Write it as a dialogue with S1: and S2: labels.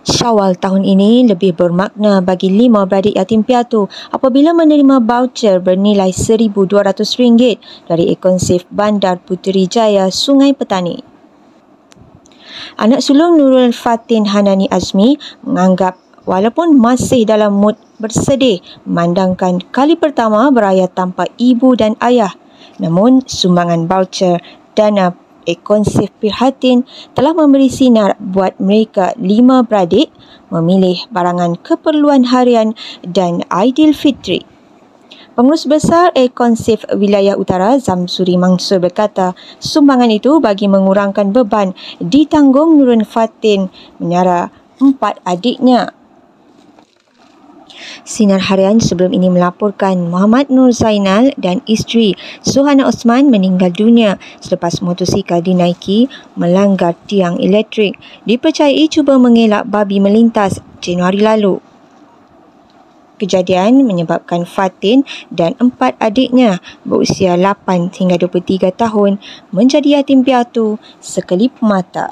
S1: Syawal tahun ini lebih bermakna bagi 5 beradik yatim piatu apabila menerima voucher bernilai RM1,200 dari akaun Save Bandar Putrajaya, Sungai Petani. Anak sulung Nurul Fatin Hanani Azmi menganggap walaupun masih dalam mood bersedih memandangkan kali pertama beraya tanpa ibu dan ayah, namun sumbangan voucher dana akaun Save Prihatin telah memberi sinar buat mereka 5 beradik memilih barangan keperluan harian dan Aidilfitri. Pengurus besar akaun Save Wilayah Utara Zamsuri Mansur berkata sumbangan itu bagi mengurangkan beban ditanggung Nurul Fatin menyara 4 adiknya. Sinar Harian sebelum ini melaporkan Muhammad Nur Zainal dan isteri Suhana Osman meninggal dunia selepas motosikal dinaiki melanggar tiang elektrik. Dipercayai cuba mengelak babi melintas Januari lalu. Kejadian menyebabkan Fatin dan 4 adiknya berusia 8 hingga 23 tahun menjadi yatim piatu sekelip mata.